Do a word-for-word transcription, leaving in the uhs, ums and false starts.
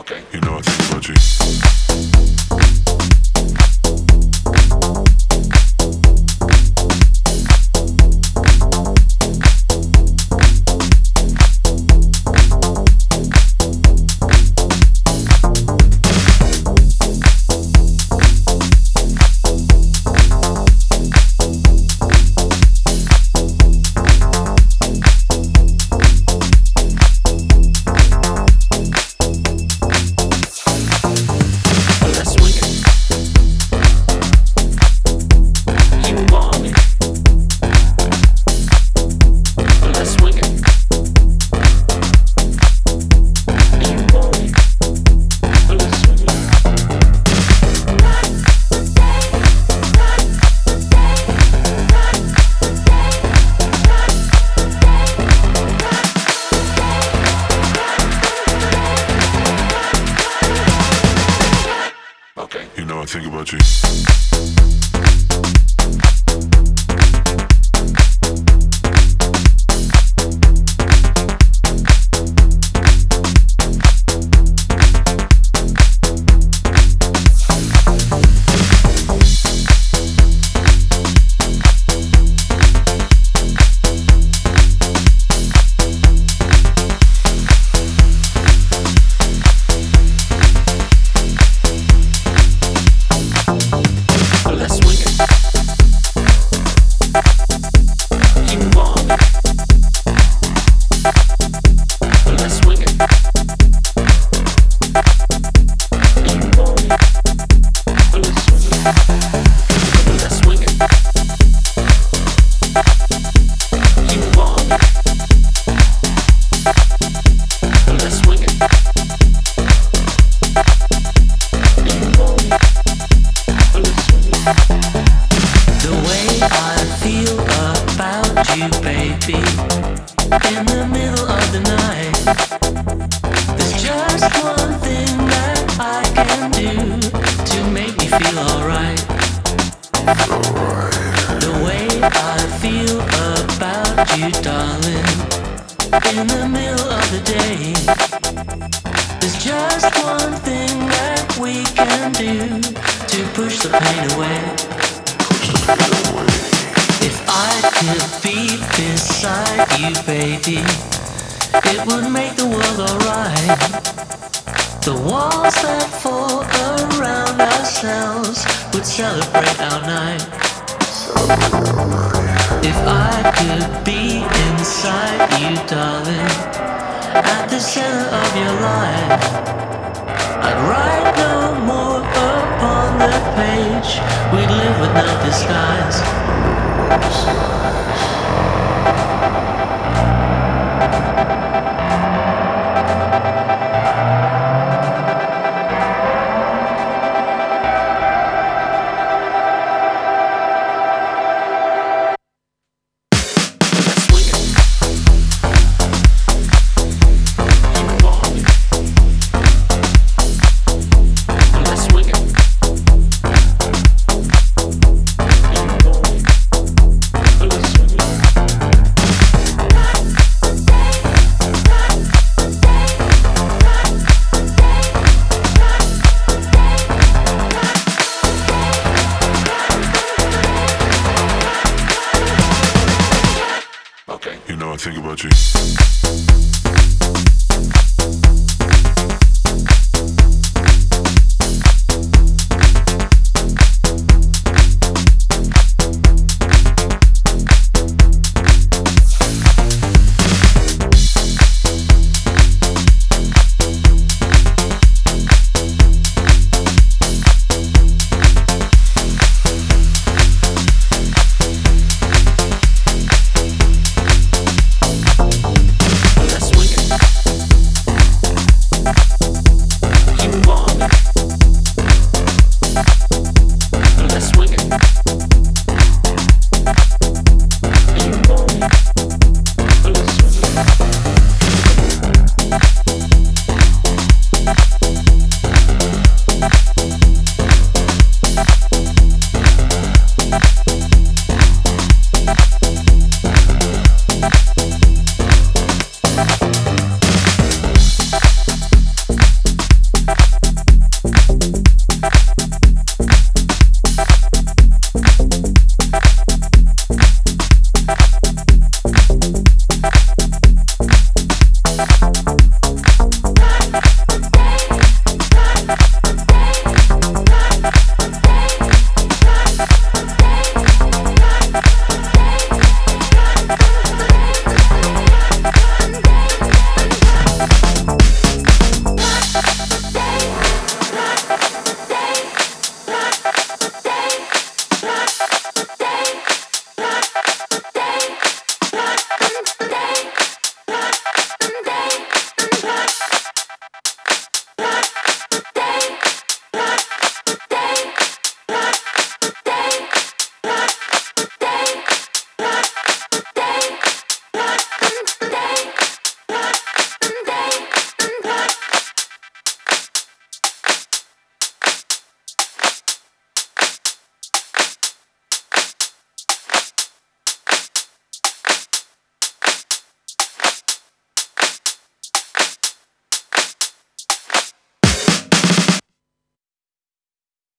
You know I think about you. You know I think about you. You, baby, in the middle of the night. There's just one thing that I can do to make me feel alright. The way I feel about you, darling, in the middle of the day. There's just one thing that we can do to push the pain away. If I could be beside you, baby, it would make the world alright. The walls that fall around ourselves would celebrate our night. If I could be inside you, darling, at the center of your life, I'd write no more upon the page. We'd live with no disguise.